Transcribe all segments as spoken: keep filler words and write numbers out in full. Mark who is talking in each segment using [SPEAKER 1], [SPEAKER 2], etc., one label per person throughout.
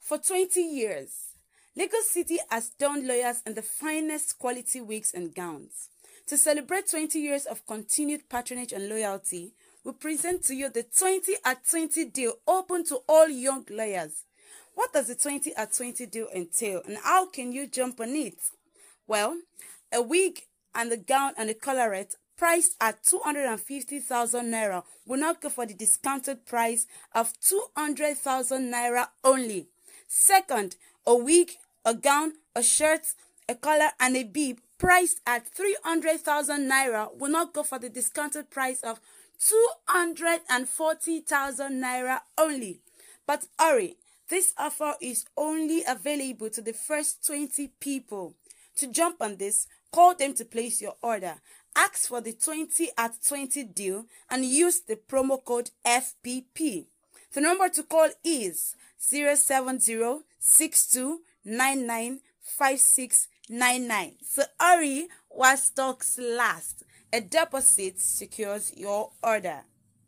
[SPEAKER 1] For twenty years, Lagos City has donned lawyers in the finest quality wigs and gowns. To celebrate twenty years of continued patronage and loyalty, we present to you the twenty at twenty deal open to all young lawyers. What does the twenty at twenty deal entail, and how can you jump on it? Well, a wig and a gown and a collarette priced at two hundred fifty thousand naira will now go for the discounted price of two hundred thousand naira only. Second, a wig, a gown, a shirt, a collar, and a bib priced at three hundred thousand naira will not go for the discounted price of two hundred forty thousand naira only. But hurry, this offer is only available to the first twenty people. To jump on this, call them to place your order. Ask for the twenty at twenty deal and use the promo code F P P. The number to call is zero seven zero six two nine nine five six nine nine. So hurry while stocks last. A deposit secures your order.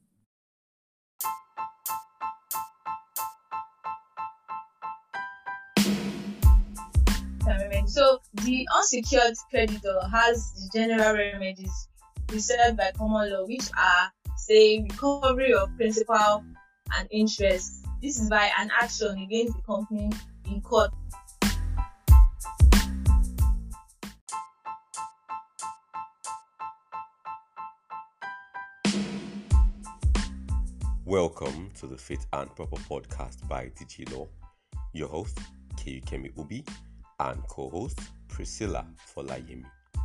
[SPEAKER 2] So the unsecured creditor has the general remedies prescribed by common law, which are, say, recovery of principal and interest. This is by an action against the company in court.
[SPEAKER 3] Welcome to the Fit and Proper podcast by D G Law. Your host, Kemi Ubi, and co-host, Priscilla Folayemi.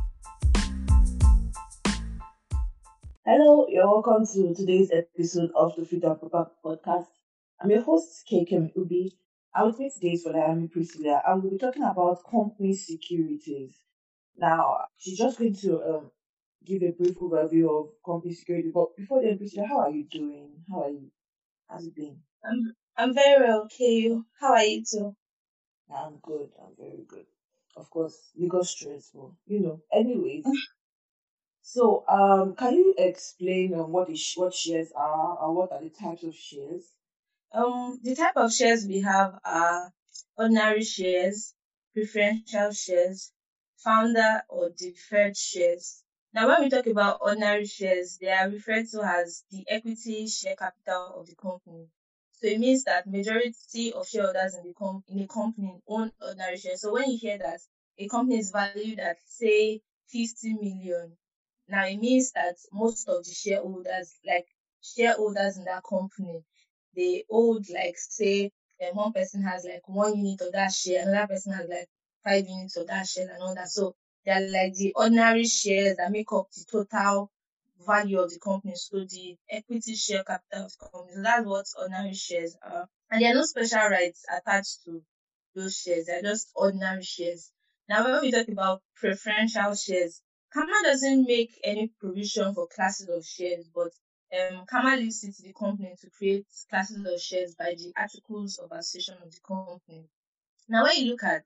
[SPEAKER 4] Hello, you're welcome to today's episode of the Fit and Proper podcast. I'm your host, Kemi Ubi, and with me today is Folayemi Priscilla, and we'll be talking about company securities. Now, she's just going to um, give a brief overview of company security, but before then, Priscilla, how are you doing? How are you? How's it been?
[SPEAKER 2] I'm, I'm very well, okay. How are you too?
[SPEAKER 4] I'm good. I'm very good. Of course, Lagos stressful, you know. Anyways, so um, can you explain um what is what shares are, or what are the types of shares?
[SPEAKER 2] Um, the type of shares we have are ordinary shares, preferential shares, founder or deferred shares. Now, when we talk about ordinary shares, they are referred to as the equity share capital of the company. So it means that majority of shareholders in the com- in a company own ordinary shares. So when you hear that a company is valued at, say, fifty million, now it means that most of the shareholders, like shareholders in that company, they hold, like, say, um, one person has like one unit of that share, another person has like five units of that share and all that. So they're like the ordinary shares that make up the total value of the company, so the equity share capital of the company. So that's what ordinary shares are. And there are no special rights attached to those shares. They're just ordinary shares. Now, when we talk about preferential shares, Kama doesn't make any provision for classes of shares, but um, Kama leaves it to the company to create classes of shares by the articles of association of the company. Now, when you look at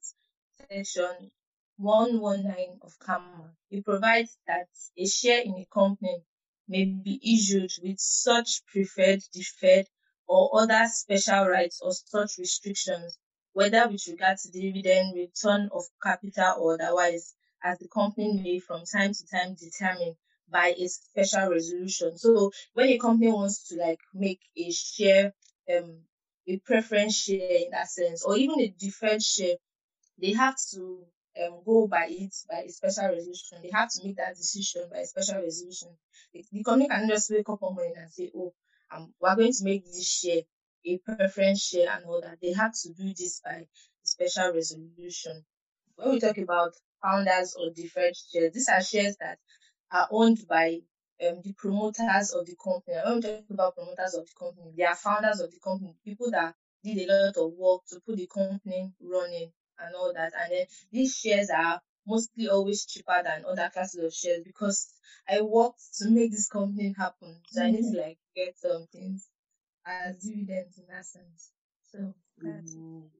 [SPEAKER 2] section one nineteen of Kama, it provides that a share in a company may be issued with such preferred, deferred, or other special rights or such restrictions, whether with regard to dividend, return of capital, or otherwise, as the company may from time to time determine by a special resolution. So when a company wants to like make a share, um, a preference share in that sense, or even a deferred share, they have to um, go by it by a special resolution. They have to make that decision by a special resolution. The, the company can just wake up one morning and say, oh, um, we're going to make this share a preference share and all that. They have to do this by a special resolution. When we talk about founders or deferred shares, these are shares that are owned by um, the promoters of the company. When we talk about promoters of the company, they are founders of the company, people that did a lot of work to put the company running and all that. And then these shares are mostly always cheaper than other classes of shares because I worked to make this company happen. So I need to like get some things as dividends in that sense. So that's it.
[SPEAKER 4] Mm,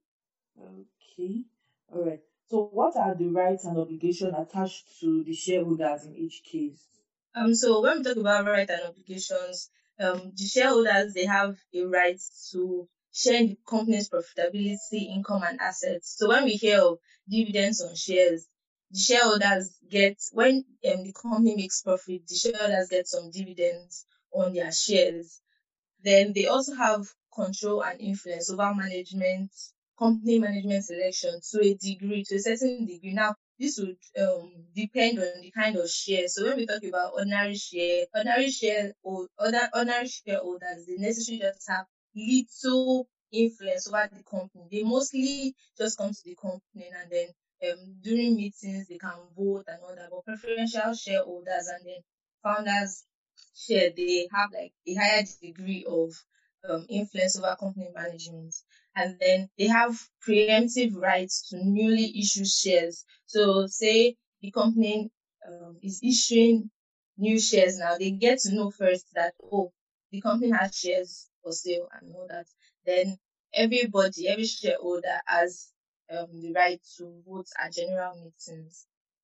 [SPEAKER 4] okay. All right. So what are the rights and obligations attached to the shareholders in each case?
[SPEAKER 2] Um, so when we talk about rights and obligations, um, the shareholders, they have a right to share in the company's profitability, income, and assets. So when we hear of dividends on shares, the shareholders get, when um, the company makes profit, the shareholders get some dividends on their shares. Then they also have control and influence over management, company management selection to a degree, to a certain degree. Now, this would um, depend on the kind of share. So when we talk about ordinary share, ordinary share or other ordinary shareholders, they necessarily just have little influence over the company. They mostly just come to the company and then um, during meetings they can vote and all that. But preferential shareholders and then founders share, they have like a higher degree of um, influence over company management, and then they have preemptive rights to newly issued shares. So say the company um, is issuing new shares now, they get to know first that, oh, the company has shares for sale and all that. Then everybody, every shareholder has um, the right to vote at general meetings.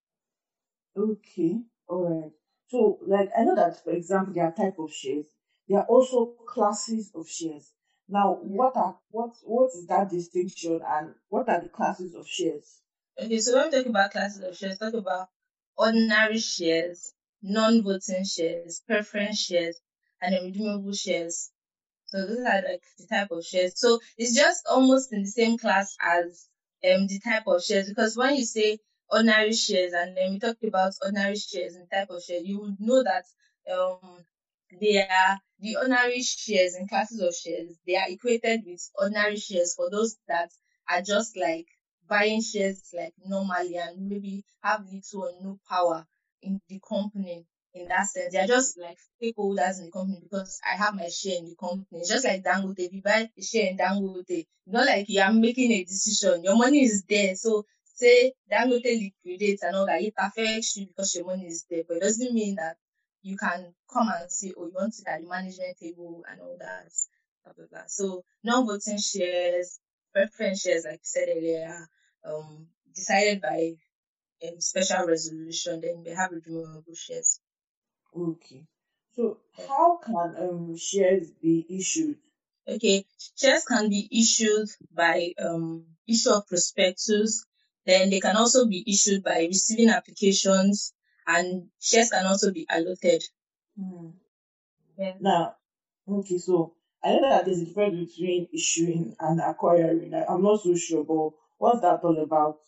[SPEAKER 4] Okay, all right. So, like, I know that, for example, there are type of shares. There are also classes of shares. Now, what are what what is that distinction, and what are the classes of shares?
[SPEAKER 2] Okay, so when we talk about classes of shares, talk about ordinary shares, non-voting shares, preference shares, and irredeemable shares. So those are like the type of shares. So it's just almost in the same class as um the type of shares, because when you say ordinary shares and then we talk about ordinary shares and type of shares, you would know that um they are the ordinary shares and classes of shares, they are equated with ordinary shares for those that are just like buying shares like normally and maybe have little or no power in the company. In that sense, they are just like stakeholders in the company because I have my share in the company. It's just like Dangote. If you buy a share in Dangote, it's not like you are making a decision. Your money is there. So say Dangote liquidates and all that, it affects you because your money is there. But it doesn't mean that you can come and say, oh, you want to at the management table and all that. Blah, blah, blah. So non-voting shares, preference shares, like I said earlier, um, decided by um, special resolution. Then we have redeemable shares.
[SPEAKER 4] Okay. So, how can um shares be issued?
[SPEAKER 2] Okay, shares can be issued by um, issue of prospectus. Then they can also be issued by receiving applications, and shares can also be allotted.
[SPEAKER 4] Hmm.
[SPEAKER 2] Yeah.
[SPEAKER 4] Now, okay, so I know that there's a difference between issuing and acquiring. I, I'm not so sure, but what's that all about?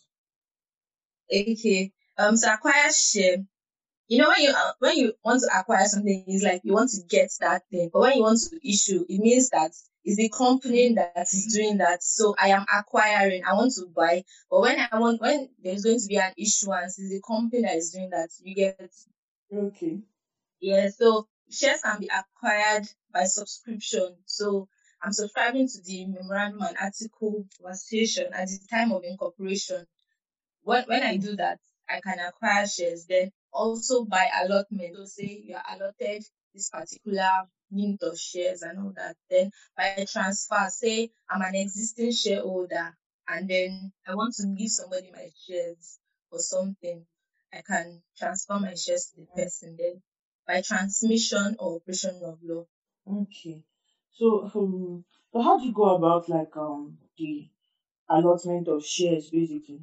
[SPEAKER 2] Okay. Um. So acquire share. You know, when you uh, when you want to acquire something, it's like you want to get that thing. But when you want to issue, it means that it's the company that is doing that. So I am acquiring. I want to buy. But when I want, when there's going to be an issuance, it's the company that is doing that. You get.
[SPEAKER 4] Okay.
[SPEAKER 2] Yeah, so shares can be acquired by subscription. So I'm subscribing to the memorandum and article of association at the time of incorporation. When, when I do that, I can acquire shares. Then also by allotment. So say you are allotted this particular unit of shares and all that. Then by transfer, say I'm an existing shareholder and then I want to give somebody my shares or something. I can transfer my shares to the person. Then by transmission or operation of law.
[SPEAKER 4] Okay. So, um, so how do you go about like um the allotment of shares, basically?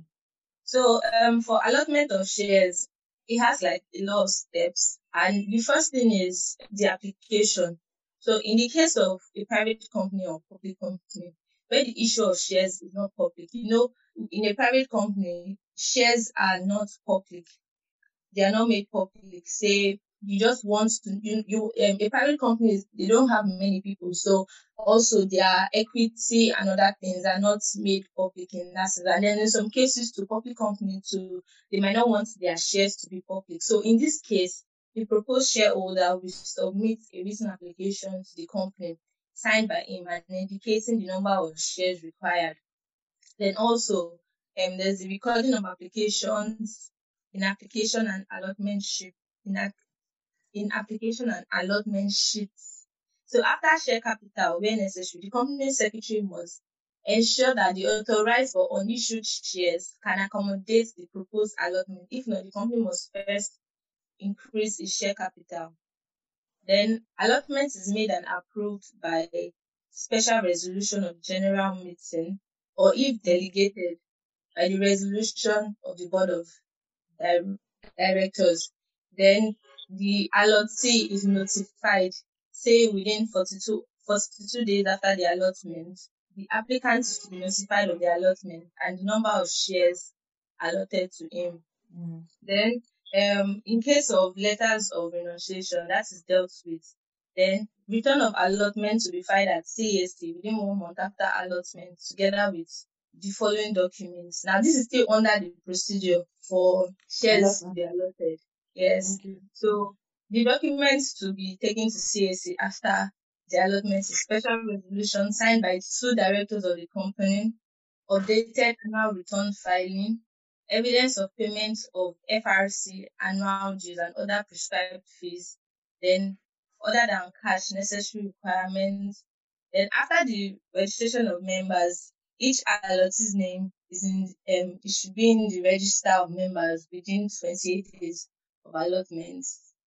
[SPEAKER 2] So um for allotment of shares, it has like a lot of steps. And the first thing is the application. So in the case of a private company or public company, where the issue of shares is not public, you know, in a private company, shares are not public. They are not made public. Say you just want to you, you um, a private company, they don't have many people, so also their equity and other things are not made public in that sense. And then in some cases to public company too, they might not want their shares to be public. So in this case, the proposed shareholder will submit a written application to the company signed by him and indicating the number of shares required. Then also, um, there's the recording of applications in application and allotment sheet in, in application and allotment sheets. So after share capital, where necessary, the company secretary must ensure that the authorized or unissued shares can accommodate the proposed allotment. If not, the company must first increase its share capital. Then allotment is made and approved by special resolution of general meeting, or if delegated by the resolution of the board of di- directors, then the allottee is notified, say within forty-two, forty-two days after the allotment. The applicant is to be notified of the allotment and the number of shares allotted to him.
[SPEAKER 4] Mm.
[SPEAKER 2] Then, um, in case of letters of renunciation, that is dealt with. Then, return of allotment to be filed at C A S T within one month after allotment, together with the following documents. Now, this is still under the procedure for shares to be allotted. Yes.
[SPEAKER 4] Okay.
[SPEAKER 2] So, the documents to be taken to C A S T after the allotment is special resolution signed by two directors of the company, updated annual return filing, evidence of payment of F R C annual dues and other prescribed fees, then other than cash necessary requirements. Then after the registration of members, each allottee's name is in um it should be in the register of members within twenty-eight days of allotment.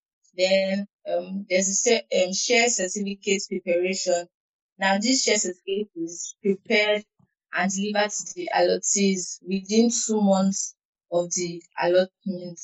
[SPEAKER 2] Then um there's a se- um, share certificate preparation. Now this share certificate is prepared and delivered to the allottees within two months of the allotment.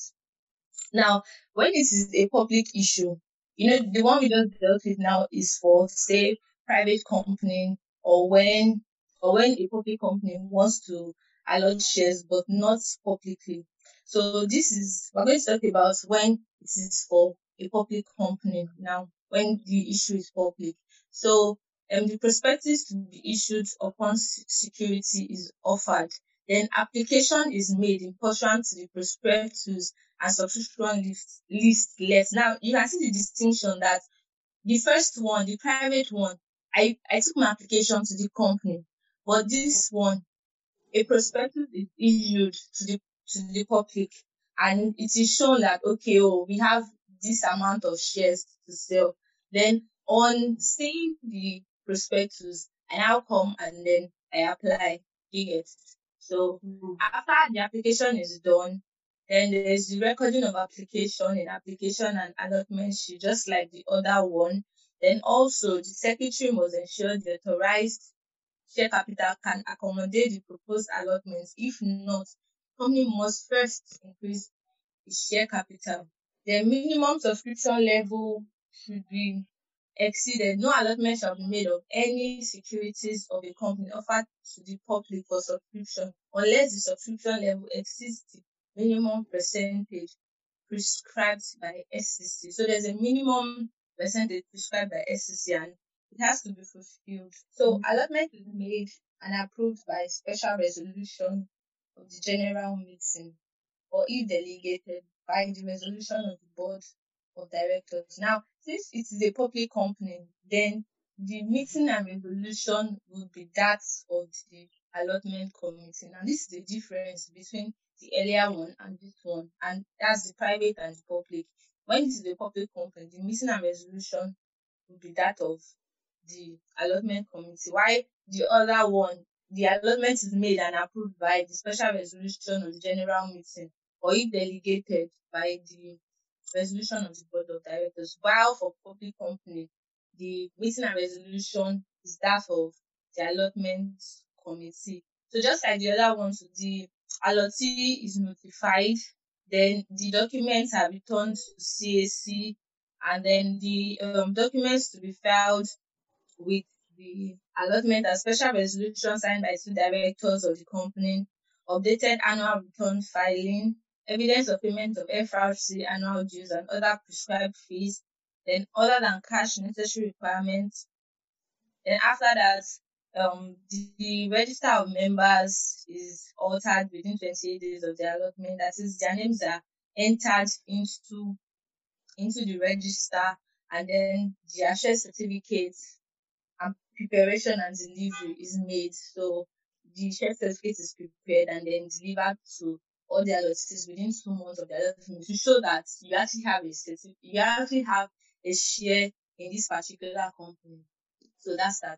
[SPEAKER 2] Now, when it is a public issue, you know, the one we just dealt with now is for, say, private company, or when or when a public company wants to allot shares but not publicly. So this is we're going to talk about when it is for a public company now, when the issue is public. So um, the prospectus to be issued upon se- security is offered. Then application is made in pursuant to the prospectus and subscription list, list left. Now you can see the distinction that the first one, the private one, I, I took my application to the company, but this one, a prospectus is issued to the to the public, and it is shown that okay, oh, we have this amount of shares to sell. Then on seeing the prospectus, I now come and then I apply. You get. So
[SPEAKER 4] Mm.
[SPEAKER 2] after the application is done, then there is the recording of application in application and allotment sheet, just like the other one. Then also the secretary must ensure the authorized share capital can accommodate the proposed allotments. If not, company must first increase its share capital. The minimum subscription level should be exceeded. No allotment shall be made of any securities of a company offered to the public for subscription unless the subscription level exceeds the minimum percentage prescribed by S C C. So there's a minimum percentage prescribed by S C C and it has to be fulfilled. So allotment is made and approved by special resolution of the general meeting, or if delegated by the resolution of the board of directors. Now, since it is a public company, then the meeting and resolution will be that of the allotment committee. Now, this is the difference between the earlier one and this one, and that's the private and the public. When it is a public company, the meeting and resolution will be that of the allotment committee. Why the other one, the allotment is made and approved by the special resolution of the general meeting, or if delegated by the resolution of the board of directors. While for public company, the meeting and resolution is that of the allotment committee. So just like the other ones, the allottee is notified, then the documents are returned to C A C, and then the um, documents to be filed with the allotment and special resolution signed by two directors of the company, updated annual return filing, evidence of payment of F R C annual dues and other prescribed fees, then other than cash necessary requirements. Then after that, um, the, the register of members is altered within twenty-eight days of the allotment. That is, their names are entered into into the register, and then their share certificates and preparation and delivery is made. So the share certificate is prepared and then delivered to all the allottees within two months of the allotment to show that you actually have a certificate, you actually have a share in this particular company. So that's that.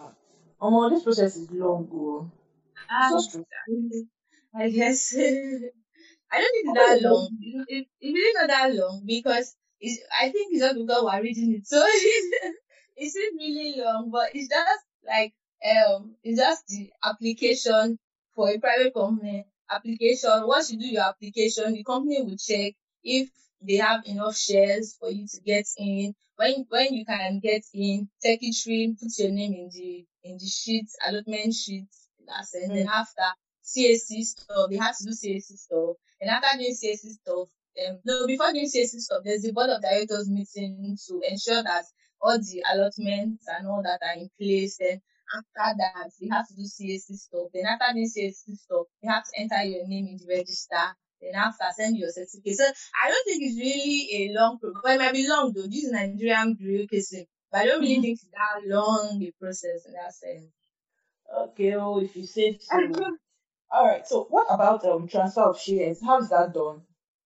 [SPEAKER 4] Um, this process is long, oh.
[SPEAKER 2] Um,
[SPEAKER 4] So stressful.
[SPEAKER 2] I guess I don't think it's
[SPEAKER 4] Okay,
[SPEAKER 2] that
[SPEAKER 4] but
[SPEAKER 2] long. It, it, it's really not that long because it's, I think it's just because we're reading it. So it's, it's really long, but it's just Like um, it's just the application for a private company. Application. Once you do your application, the company will check if they have enough shares for you to get in. When when you can get in, secretary put your name in the in the sheet, allotment sheet. That's it. And then
[SPEAKER 4] Mm.
[SPEAKER 2] after C A C stuff, they have to do C A C stuff. And after doing C A C stuff, um, no, before doing C A C stuff, there's the board of directors meeting to ensure that all the allotments and all that are in place. Then after that, you have to do C A C stuff. Then after doing C A C stuff, you have to enter your name in the register. Then after, send your certificate. So I don't think it's really a long process. Well, it might be long though. This is Nigerian bureaucracy, but I don't really think it's that long a process in that sense.
[SPEAKER 4] Okay, oh, if you say so. All right. So, what about um transfer of shares? How is that done?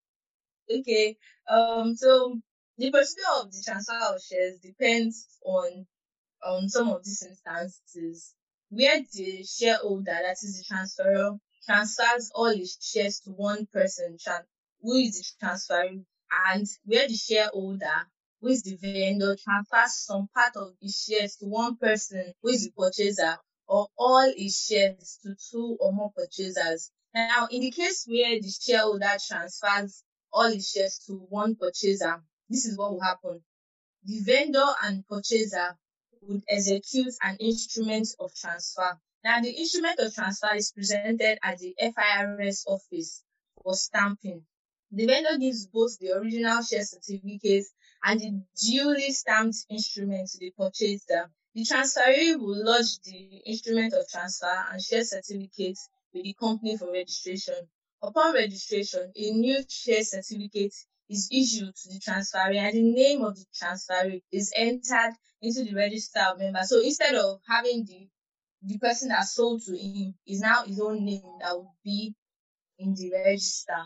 [SPEAKER 2] Okay. Um. So the procedure of the transfer of shares depends on on some of these instances where the shareholder, that is the transferor, transfers all his shares to one person, tran- who is the transferring, and where the shareholder, who is the vendor, transfers some part of his shares to one person, who is the purchaser, or all his shares to two or more purchasers. Now, in the case where the shareholder transfers all his shares to one purchaser, this is what will happen. The vendor and purchaser would execute an instrument of transfer. Now, the instrument of transfer is presented at the F I R S office for stamping. The vendor gives both the original share certificate and the duly stamped instrument to the purchaser. The transferee will lodge the instrument of transfer and share certificate with the company for registration. Upon registration, a new share certificate is issued to the transferee and the name of the transferee is entered into the register of members. So instead of having the the person that sold to him, is now his own name that would be in the register.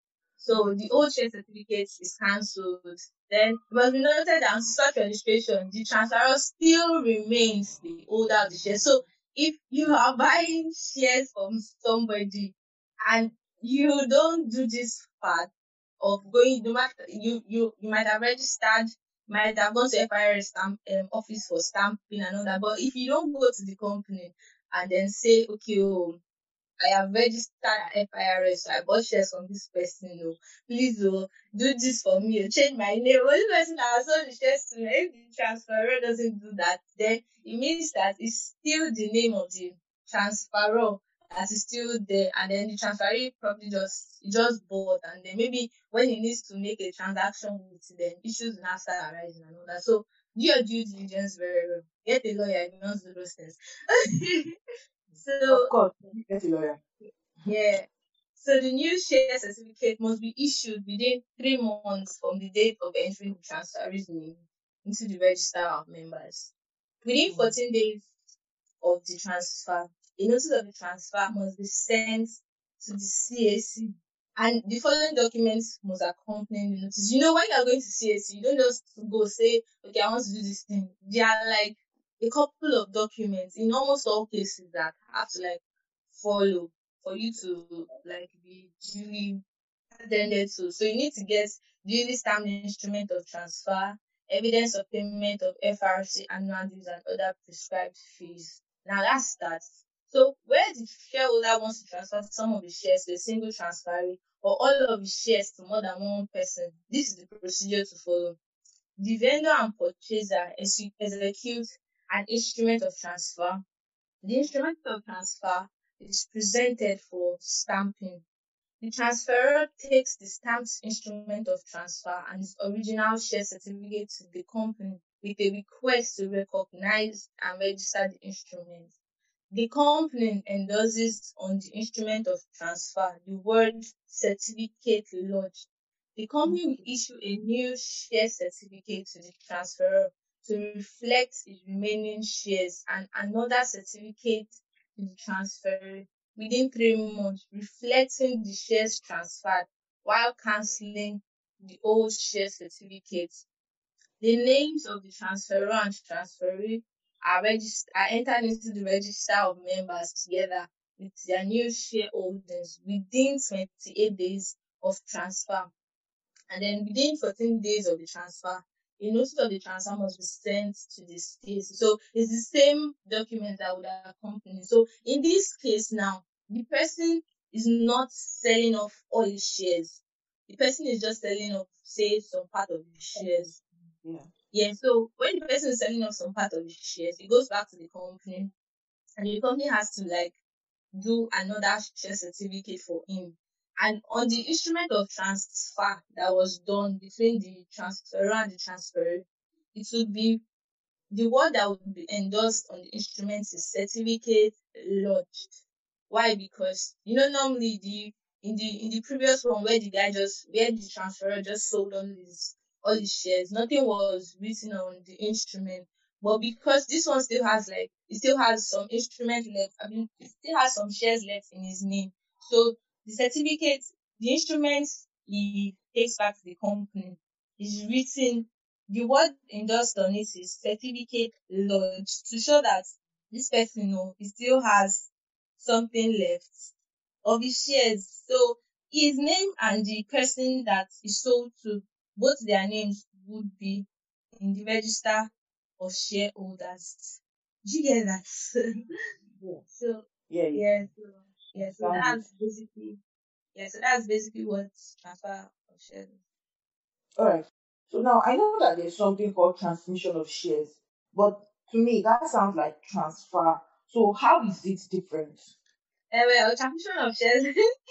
[SPEAKER 2] So the old share certificate is cancelled. Then it must be noted that on such registration, the transferor still remains the holder of the share. So if you are buying shares from somebody and you don't do this part of going, no matter you you you might have registered, might have gone to F I R S stamp um, office for stamping and all that. But if you don't go to the company and then say, okay, oh, I have registered at F I R S, so I bought shares from this person. Oh, please, oh, do this for me. Oh, change my name. Well, this person that I sold the shares to, if the transferor doesn't do that, then it means that it's still the name of the transferor that is still there, and then the transferee probably just he just bought, and then maybe when he needs to make a transaction with them, issues will now start arising and all that. So do your due diligence very well. Get a lawyer if you want to do those things.
[SPEAKER 4] Of
[SPEAKER 2] So
[SPEAKER 4] course, you get a lawyer.
[SPEAKER 2] yeah. So the new share certificate must be issued within three months from the date of entering the transferee's name into the register of members. Within
[SPEAKER 4] Mm.
[SPEAKER 2] fourteen days of the transfer, a notice of the transfer must be sent to the C A C, and the following documents must accompany the notice. You know, when you are going to C A C, you don't just go say, okay, I want to do this thing. There are like a couple of documents in almost all cases that have to like follow for you to like be duly attended to. So you need to get duly stamped instrument of transfer, evidence of payment of F R C annual dues and other prescribed fees. Now that's that. So where the shareholder wants to transfer some of the shares to a single transferee or all of the shares to more than one person, this is the procedure to follow. The vendor and purchaser exe- execute an instrument of transfer. The instrument of transfer is presented for stamping. The transferor takes the stamped instrument of transfer and its original share certificate to the company with a request to recognize and register the instrument. The company endorses on the instrument of transfer the word certificate lodged. The company will issue a new share certificate to the transferor to reflect his remaining shares and another certificate to the transferor within three months, reflecting the shares transferred while cancelling the old share certificate. The names of the transferor and transferee are, regist- are entered into the register of members together with their new shareholdings within twenty-eight days of transfer. And then within fourteen days of the transfer, a notice of the transfer must be sent to the state. So it's the same document that would accompany. So in this case now, the person is not selling off all his shares. The person is just selling off, say, some part of his shares.
[SPEAKER 4] Yeah.
[SPEAKER 2] Yeah, so when the person is selling off some part of his shares, it goes back to the company, and the company has to like do another share certificate for him. And on the instrument of transfer that was done between the transferor and the transferee, it would be the word that would be endorsed on the instrument is certificate lodged. Why? Because you know normally the in the in the previous one where the guy just where the transferor just sold all his all his shares, nothing was written on the instrument. But because this one still has like it still has some instrument left, I mean it still has some shares left in his name. So the certificate, the instrument he takes back to the company is written, the word endorsed on it is certificate lodged to show that this person, you know, he still has something left of his shares. So his name and the person that he sold to, both their names would be in the register of shareholders. Do you get that?
[SPEAKER 4] Yeah.
[SPEAKER 2] So
[SPEAKER 4] Yeah. Yeah.
[SPEAKER 2] yeah, so yeah, so
[SPEAKER 4] Sound good.
[SPEAKER 2] that's basically yeah, so that's basically what transfer of shares is.
[SPEAKER 4] All right. So now I know that there's something called transmission of shares, but to me that sounds like transfer. So how is it different?
[SPEAKER 2] Uh, well, transmission of shares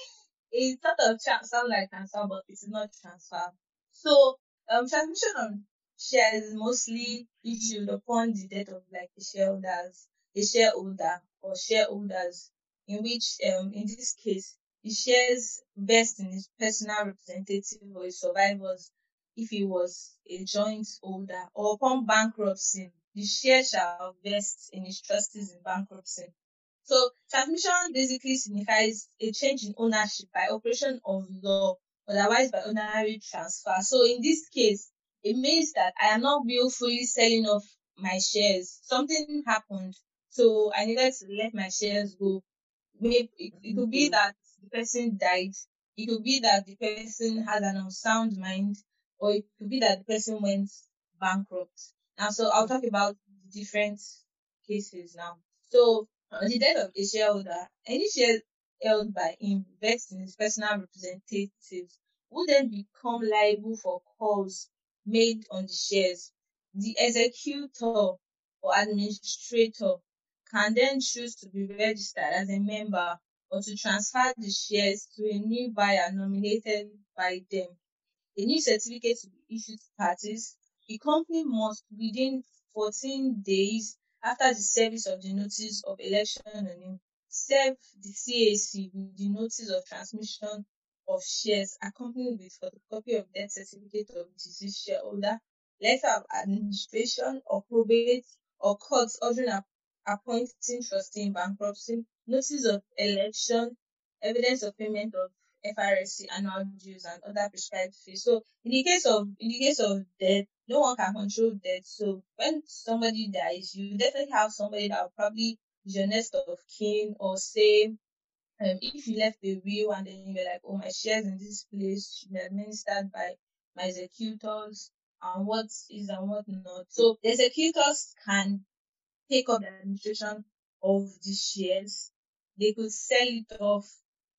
[SPEAKER 2] it sort of tra- sound like transfer, but it's not transfer. So, um, transmission of shares is mostly issued upon the death of like the shareholders, a shareholder or shareholders, in which, um, in this case, the shares vest in his personal representative or his survivors if he was a joint holder, or upon bankruptcy, the share shall vest in his trustees in bankruptcy. So transmission basically signifies a change in ownership by operation of law, otherwise by ordinary transfer. So in this case, it means that I am not willfully selling off my shares. Something happened, so I needed to let my shares go. Maybe it, it could be
[SPEAKER 4] Okay.
[SPEAKER 2] that the person died. It could be that the person has an unsound mind, or it could be that the person went bankrupt. Now, so I'll talk about the different cases now. So, on the death of a shareholder, any share held by him vests in his personal representatives who then become liable for calls made on the shares. The executor or administrator can then choose to be registered as a member or to transfer the shares to a new buyer nominated by them. A new certificate to be issued to parties. The company must, within fourteen days after the service of the notice of election on him, serve the C A C with the notice of transmission of shares accompanied with photocopy of death certificate of deceased shareholder, letter of administration or probate or court ordering ap- appointing trustee in bankruptcy, notice of election, evidence of payment of F R S C annual dues and other prescribed fees. So in the case of in the case of death, no one can control death. So when somebody dies, you definitely have somebody that will probably is your next of kin, or say um, if you left a will and then you're like, oh, my shares in this place should be administered by my executors and what is and what not. So the executors can take up the administration of the shares. They could sell it off,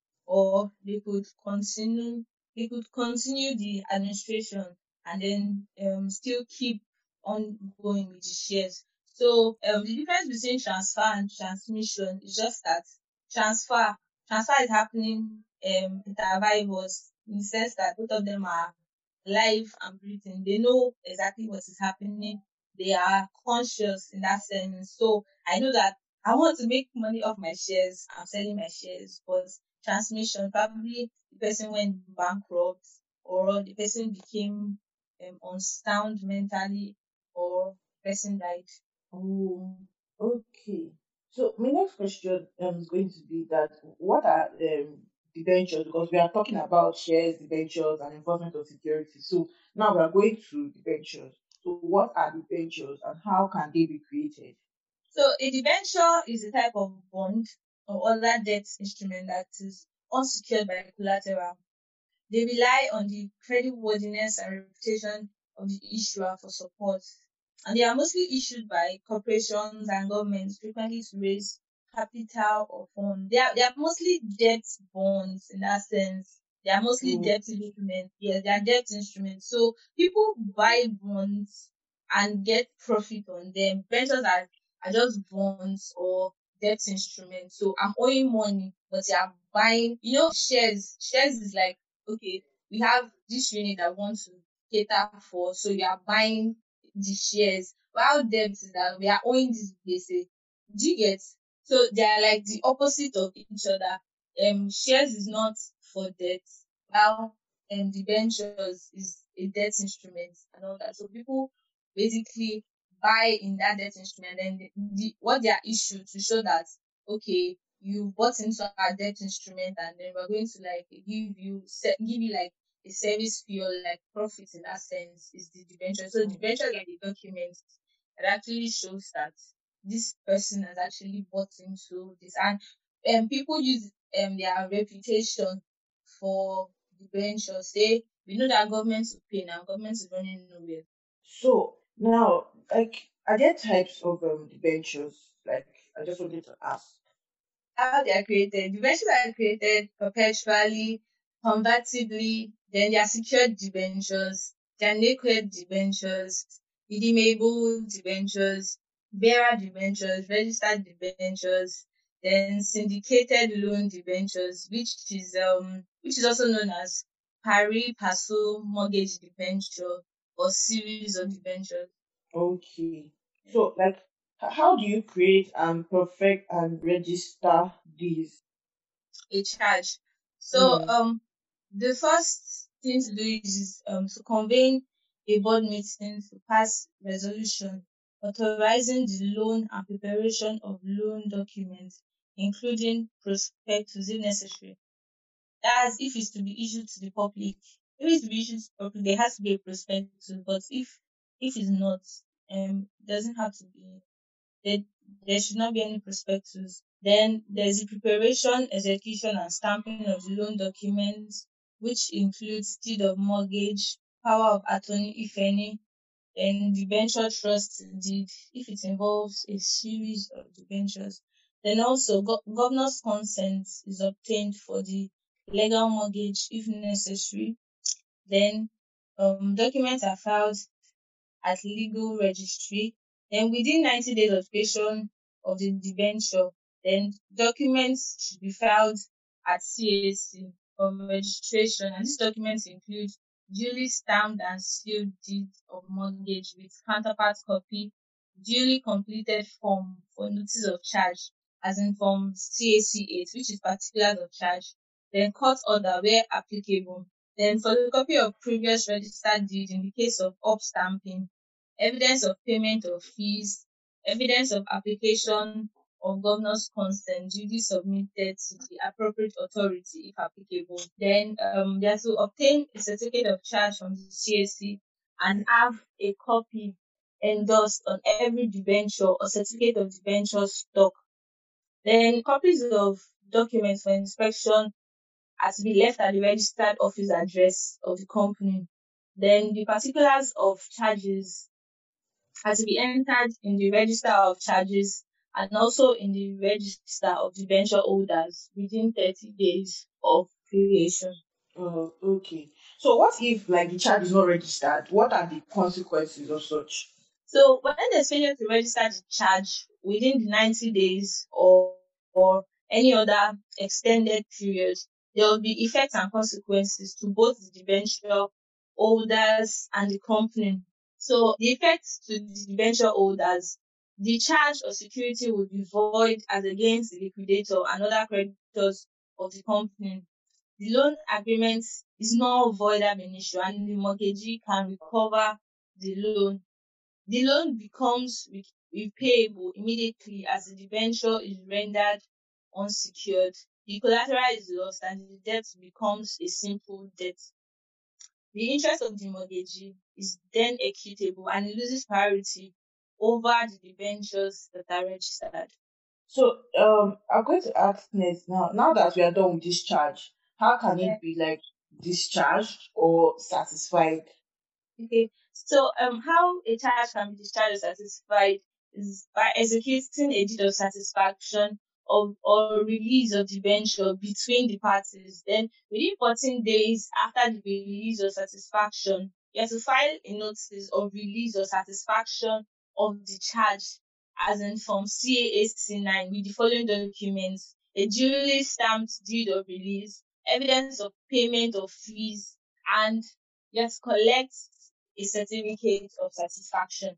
[SPEAKER 2] or they could continue they could continue the administration and then um, still keep on going with the shares. So um, the difference between transfer and transmission is just that transfer transfer is happening um intervirus, in the sense that both of them are live and breathing. They know exactly what is happening. They are conscious in that sense. So I know that I want to make money off my shares. I'm selling my shares, but transmission, probably the person went bankrupt, or the person became um, unsound mentally, or the person died.
[SPEAKER 4] Oh, okay. So my next question um, is going to be that what are um, debentures? Because we are talking about shares, debentures, and enforcement of security. So now we are going to debentures. So what are debentures and how can they be created?
[SPEAKER 2] So a debenture is a type of bond or other debt instrument that is unsecured by collateral. They rely on the creditworthiness and reputation of the issuer for support. And they are mostly issued by corporations and governments, frequently to raise capital or funds. They are, they are mostly debt bonds in that sense. They are mostly
[SPEAKER 4] Mm.
[SPEAKER 2] debt instruments. Yeah, they are debt instruments. So people buy bonds and get profit on them. Ventures are, are just bonds or debt instruments. So I'm owing money, but you are buying, you know, shares. Shares is like, okay, we have this unit that wants to cater for, so you are buying the shares. While debt is that we are owing this basic. Do you get? So they are like the opposite of each other. Um, shares is not for debt, while um, debentures is a debt instrument and all that. So people basically buy in that debt instrument, and the, the what they are issued to show that okay, you bought into our debt instrument, and then we're going to like give you se- give you like a service fee or like profit in that sense is the debenture. So
[SPEAKER 4] Mm.
[SPEAKER 2] debenture are the document that actually shows that this person has actually bought into this, and um, people use um their reputation for debenture. Say we know that government will pay now, government is running nowhere.
[SPEAKER 4] So now, like, are there types of um debentures? Like, I just wanted to ask.
[SPEAKER 2] How they are created. Debentures are created perpetually, convertibly, then they are secured debentures, they are naked debentures, redeemable debentures, bearer debentures, registered debentures, then syndicated loan debentures, which is um which is also known as pari passu mortgage debenture or series of debentures.
[SPEAKER 4] Okay. So, like, h- how do you create and perfect and register these?
[SPEAKER 2] A charge. So
[SPEAKER 4] Mm.
[SPEAKER 2] um the first thing to do is um to convene a board meeting to pass resolution authorizing the loan and preparation of loan documents, including prospectus if necessary. That's if it's to be issued to the public. If it's to be issued to the public, there has to be a prospectus. But if if it's not, um, it doesn't have to be. There, there should not be any prospectus. Then there's the preparation, execution, and stamping of the loan documents, which includes deed of mortgage, power of attorney, if any, and debenture trust deed, if it involves a series of debentures. Then also, go- governor's consent is obtained for the legal mortgage, if necessary. Then um, documents are filed at legal registry. Then within ninety days of creation of the debenture, then documents should be filed at C A C for registration. And these documents include duly stamped and sealed deed of mortgage with counterpart copy, duly completed form for notice of charge, as in form C A C eight, which is particulars of charge, then court order where applicable, then photocopy of previous registered deed in the case of upstamping, evidence of payment of fees, evidence of application of governor's consent duly submitted to the appropriate authority if applicable. Then um, they have to obtain a certificate of charge from the C A C and have a copy endorsed on every debenture or certificate of debenture stock. Then copies of documents for inspection are to be left at the registered office address of the company. Then the particulars of charges are to be entered in the register of charges and also in the register of debenture holders within thirty days of creation.
[SPEAKER 4] Oh, okay. So, what if like the child is not registered? What are the consequences of such?
[SPEAKER 2] So when there's failure to register the charge within the ninety days or, or any other extended period, there will be effects and consequences to both the debenture holders and the company. So the effects to the debenture holders, the charge or security will be void as against the liquidator and other creditors of the company. The loan agreement is not void ab initio and the mortgagee can recover the loan. The loan becomes re- repayable immediately as the debenture is rendered unsecured. The collateral is lost and the debt becomes a simple debt. The interest of the mortgagee is then equitable and it loses priority over the debentures that are registered.
[SPEAKER 4] So, um, I'm going to ask next now. Now that we are done with this charge, how can
[SPEAKER 2] Yeah.
[SPEAKER 4] it be like discharged or satisfied?
[SPEAKER 2] Okay. So, um, how a charge can be discharged or satisfied is by executing a deed of satisfaction of or release of the venture between the parties. Then, within fourteen days after the release or satisfaction, you have to file a notice of release or satisfaction of the charge, as in Form C A A C nine, with the following documents: a duly stamped deed of release, evidence of payment of fees, and you have to collect a certificate of satisfaction.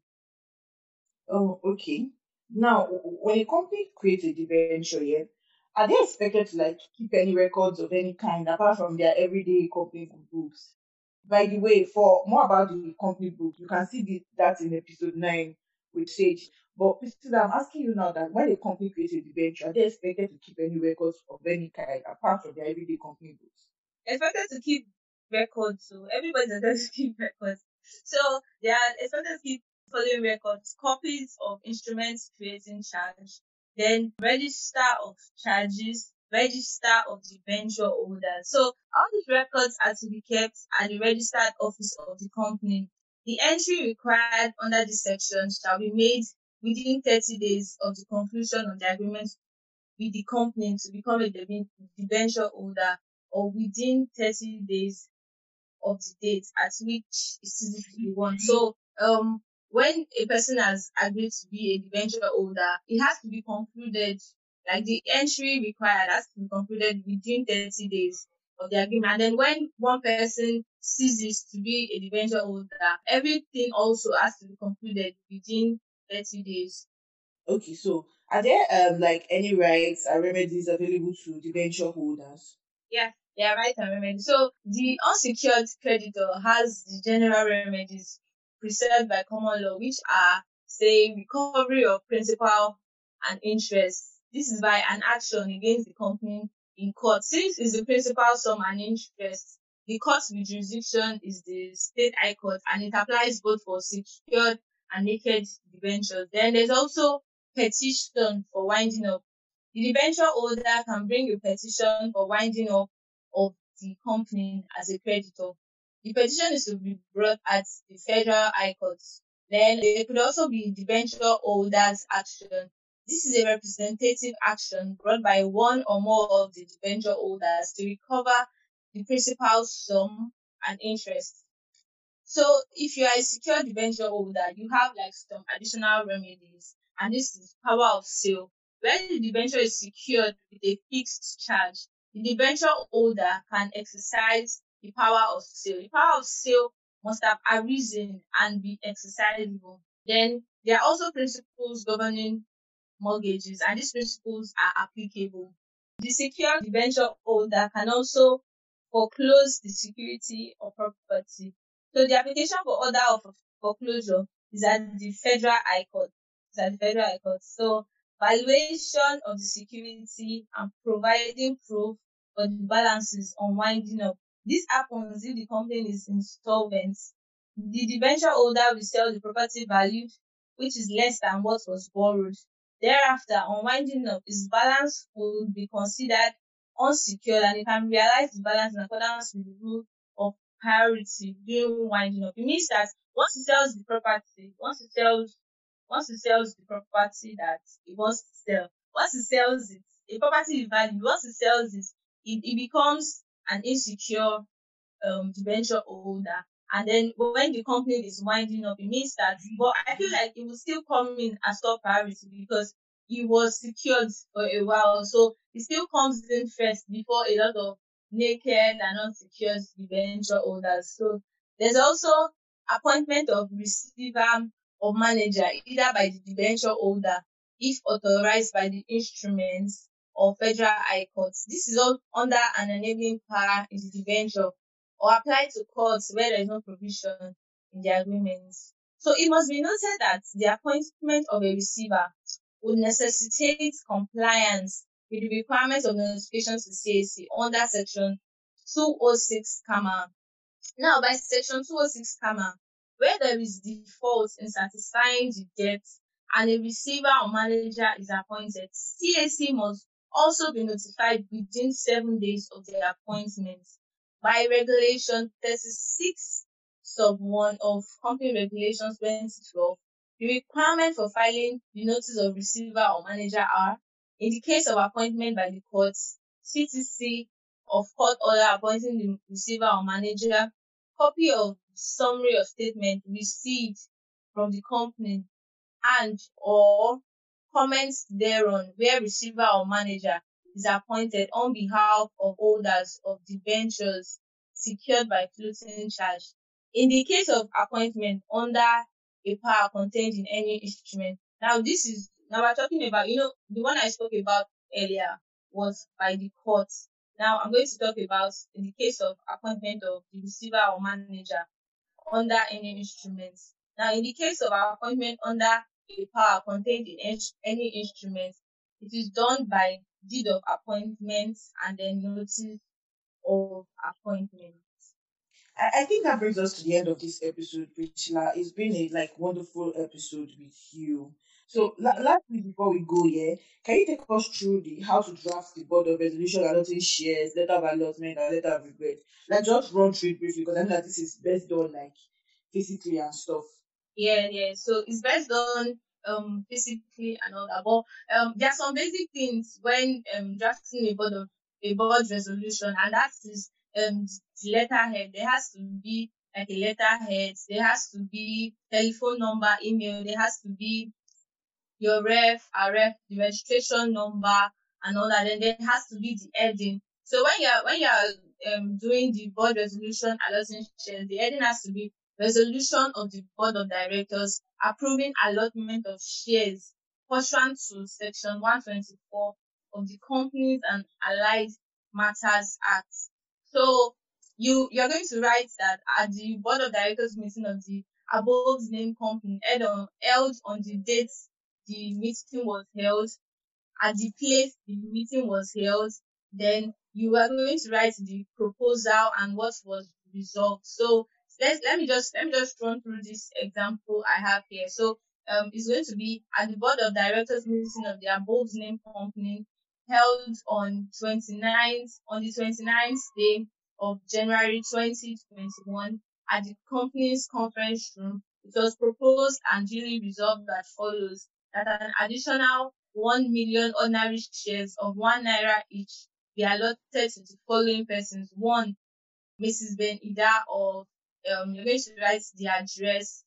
[SPEAKER 4] Oh, okay. Now, w- w- when a company creates a debenture, yeah, are they expected to like keep any records of any kind apart from their everyday company books? By the way, for more about the company book, you can see the, that in episode nine with Sage. But Priscilla, I'm asking you now that when a company creates a debenture, are they expected to keep any records of any kind apart from their everyday company books?
[SPEAKER 2] Expected to keep records, so everybody's expected to keep records. So they are expected to keep following records: copies of instruments creating charge, then register of charges, register of the venture holders. So all these records are to be kept at the registered office of the company. The entry required under this section shall be made within thirty days of the conclusion of the agreement with the company to become a deben- debenture holder, or within thirty days of the date at which it is to be won. So, um, when a person has agreed to be a debenture holder, it has to be concluded, like the entry required has to be concluded within thirty days of the agreement. And then when one person ceases to be a debenture holder, everything also has to be concluded within thirty days.
[SPEAKER 4] Okay, so are there um like any rights or remedies available to debenture holders?
[SPEAKER 2] Yeah, yeah, right and remedy. So the unsecured creditor has the general remedies prescribed by common law, which are, say, recovery of principal and interest. This is by an action against the company in court. Since it's the principal sum and interest, the court with jurisdiction is the state high court, and it applies both for secured and naked debentures. Then there's also petition for winding up. The debenture holder can bring a petition for winding up of the company as a creditor. The petition is to be brought at the Federal High Court. Then there could also be debenture holders action. This is a representative action brought by one or more of the debenture holders to recover the principal sum and interest. So if you are a secured debenture holder, you have like some additional remedies, and this is power of sale. When the debenture is secured with a fixed charge, the debenture holder can exercise the power of sale. The power of sale must have arisen and be exercisable. Then there are also principles governing mortgages, and these principles are applicable. The secured debenture holder can also foreclose the security or property. So the application for order of foreclosure is at the Federal High Court. It's at the Federal High Court. So valuation of the security and providing proof for the balances on winding up. This happens if the company is insolvent. The debenture holder will sell the property valued, which is less than what was borrowed. Thereafter, on winding up, his balance will be considered unsecured, and he can realize the balance in accordance with the rule of priority during winding up. It means that once he sells the property, once he sells, once he sells the property that he wants to sell, once he sells it, a property is valued. Once he sells it, it, it becomes an insecure um debenture holder. And then when the company is winding up, it means that, but I feel like it will still come in as top priority because it was secured for a while. So it still comes in first before a lot of naked and unsecured debenture holders. So there's also appointment of receiver or manager, either by the debenture holder if authorized by the instruments or Federal High Court. This is all under an enabling power in the debenture, or apply to courts where there is no provision in the agreements. So it must be noted that the appointment of a receiver would necessitate compliance with the requirements of notification to C A C under Section two oh six, now, by Section two oh six, where there is default in satisfying the debt and a receiver or manager is appointed, C A C must also be notified within seven days of their appointment. By Regulation thirty-six sub one of Company Regulations twenty twelve, the requirement for filing the notice of receiver or manager are, in the case of appointment by the courts, C T C of court order appointing the receiver or manager, copy of summary of statement received from the company and or comments thereon where receiver or manager is appointed on behalf of holders of debentures secured by floating charge. In the case of appointment under a power contained in any instrument. Now this is now we're talking about, you know, the one I spoke about earlier was by the court. Now I'm going to talk about in the case of appointment of the receiver or manager under any instrument. Now, in the case of appointment under a power contained in any instrument, it is done by deed of appointment and then notice of appointment.
[SPEAKER 4] I, I think that brings us to the end of this episode, Priscilla. It's been a like wonderful episode with you. So la-
[SPEAKER 2] Yeah.
[SPEAKER 4] lastly, before we go, yeah, can you take us through the how to draft the board of resolution allotting shares, letter of allotment, and letter of regret? Like just run through it briefly because I know that this is best done like physically and stuff.
[SPEAKER 2] Yeah, yeah. So it's best done um physically and all that. But um there are some basic things when um drafting a board of a board resolution, and that is um the letterhead. There has to be like a letterhead, there has to be telephone number, email, there has to be your ref, our ref, the registration number and all that. Then there has to be the heading. So when you're when you're um doing the board resolution allotting shares, the heading has to be resolution of the board of directors approving allotment of shares pursuant to section one twenty-four of the Companies and Allied Matters Act. So you you're going to write that at the board of directors meeting of the above named company held on, held on the date the meeting was held, at the place the meeting was held, then you are going to write the proposal and what was resolved. So let let me just let me just run through this example I have here. So um it's going to be at the board of directors meeting of the above named company held on twenty-ninth on the twenty-ninth day of January twenty twenty-one at the company's conference room. It was proposed and duly resolved as follows: that an additional one million ordinary shares of one naira each be allotted to the following persons. One, Missus Ben Ida of, um, you're going to write the address,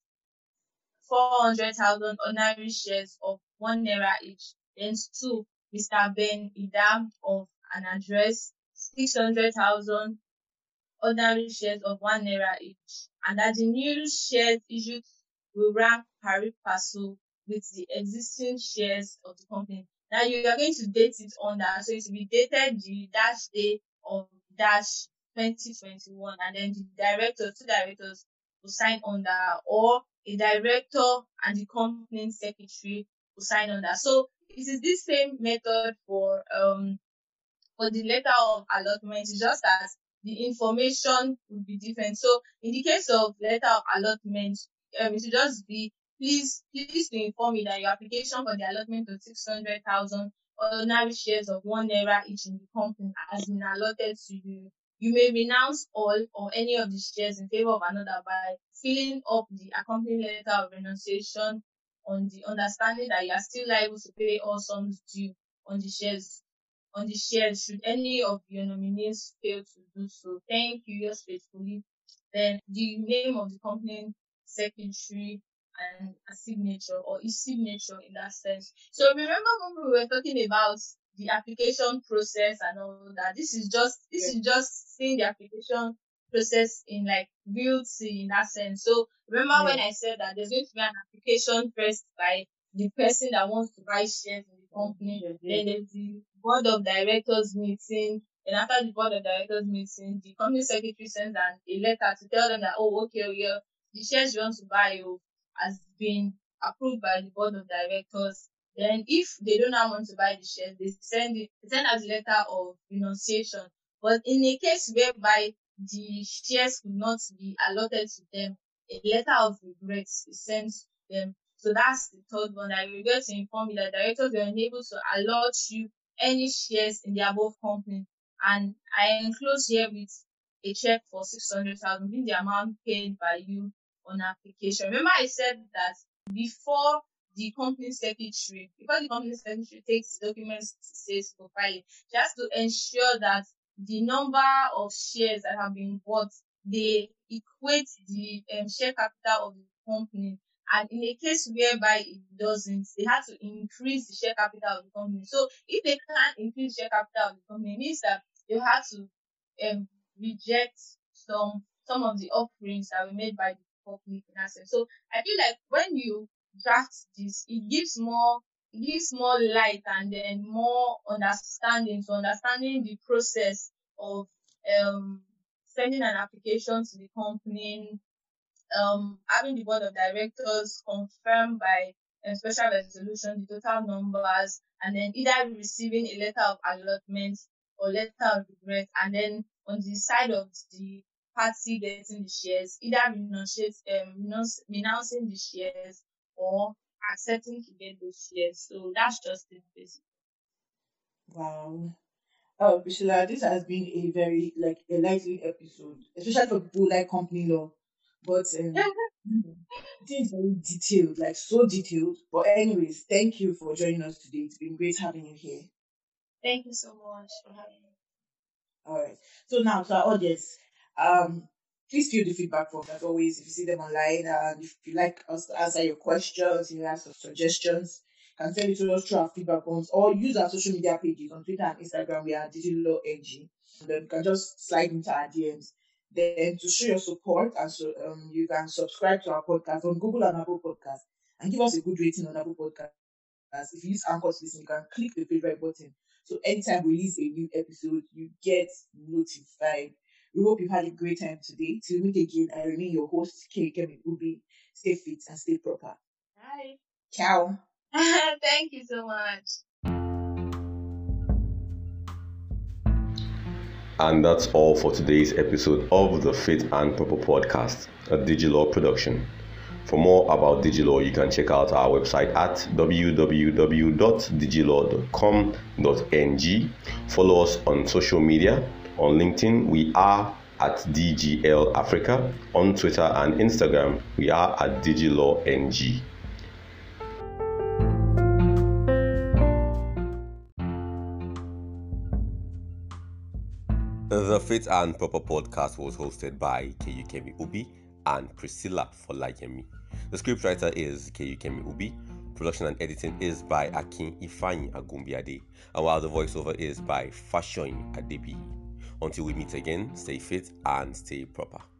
[SPEAKER 2] four hundred thousand ordinary shares of one naira each. Then two, Mister Ben Ida of an address, six hundred thousand ordinary shares of one naira each, and that the new shares issued will rank pari passu with the existing shares of the company. Now you are going to date it on that, so it will be dated the dash day of dash twenty twenty-one, and then the directors, two directors will sign on that, or a director and the company secretary will sign on that. So it is this same method for um for the letter of allotment. It's just that the information would be different. So in the case of letter of allotment, um, it should just be please please to inform me that your application for the allotment of six hundred thousand ordinary shares of one naira each in the company has been allotted to you. You may renounce all or any of the shares in favor of another by filling up the accompanying letter of renunciation on the understanding that you are still liable to pay all sums due on the shares on the shares should any of your nominees fail to do so. Thank you, yours faithfully. Then the name of the company secretary and a signature or his signature in that sense. So remember when we were talking about the application process and all that, this is just this
[SPEAKER 4] Yeah.
[SPEAKER 2] is just seeing the application process in like real tea in that sense. So remember when
[SPEAKER 4] Yeah.
[SPEAKER 2] I said that there's going to be an application pressed by the person that wants to buy shares in the company.
[SPEAKER 4] Yeah, yeah.
[SPEAKER 2] Then there's the board of directors meeting. Then after the board of directors meeting, the company secretary sends an, a letter to tell them that, oh, okay, oh, yeah, the shares you want to buy oh, has been approved by the board of directors. Then if they do not want to buy the shares, they send it, they send out a letter of renunciation. But in a case whereby the shares could not be allotted to them, a letter of regret is sent to them. So that's the third one. I regret to inform you that directors were unable to allot you any shares in the above company. And I enclose here with a check for six hundred thousand, being the amount paid by you on application. Remember, I said that before the company secretary, before the company secretary takes the documents to sales profiling, she has to ensure that the number of shares that have been bought, they equate the um, share capital of the company. And in a case whereby it doesn't, they have to increase the share capital of the company. So if they can't increase the share capital of the company, it means that they have to um, reject some some of the offerings that were made by the public in that sense. So I feel like when you draft this, it gives more it gives more light and then more understanding to understanding the process of um sending an application to the company, um having the board of directors confirm by a special resolution the total numbers, and then either receiving a letter of allotment or letter of regret, and then on the side of the party getting the shares, either renunciate, um, renounce, renouncing the shares or accepting to get those shares. So that's just it, basically.
[SPEAKER 4] Wow. Oh, Priscilla, this has been a very like a lively episode, especially for people who like company law. But um, it is very detailed, like so detailed. But anyways, thank you for joining us today. It's been great having you here.
[SPEAKER 2] Thank you so much for having me.
[SPEAKER 4] All right. So now to our audience, um, please fill the feedback form as always. If you see them online, and if you like us to answer your questions, if you have some suggestions, you can send it to us through our feedback forms or use our social media pages on Twitter and Instagram. We are DigitalLawNG, and then you can just slide into our D Ms. Then to show your support, and so um, you can subscribe to our podcast on Google and Apple Podcasts and give us a good rating on Apple Podcasts. If you use Anchor to listen, you can click the favorite button. So anytime we release a new episode, you get notified. We hope you've had a great time today. Till we meet again, I remain your host, Kemi Ubi. Stay fit and stay proper.
[SPEAKER 2] Bye.
[SPEAKER 4] Ciao.
[SPEAKER 2] Thank you so much.
[SPEAKER 3] And that's all for today's episode of the Fit and Proper podcast, a DigiLaw production. For more about DigiLaw, you can check out our website at w w w dot digilaw dot com dot n g. Follow us on social media. On LinkedIn, we are at D G L Africa. On Twitter and Instagram, we are at DigiLawNG. The Fit and Proper podcast was hosted by Keyukemi Ubi and Priscilla Folayemi. The scriptwriter is Keyukemi Ubi. Production and editing is by Akin Ifeanyi Agumbiade. And while the voiceover is by Fashion Adebi. Until we meet again, stay fit and stay proper.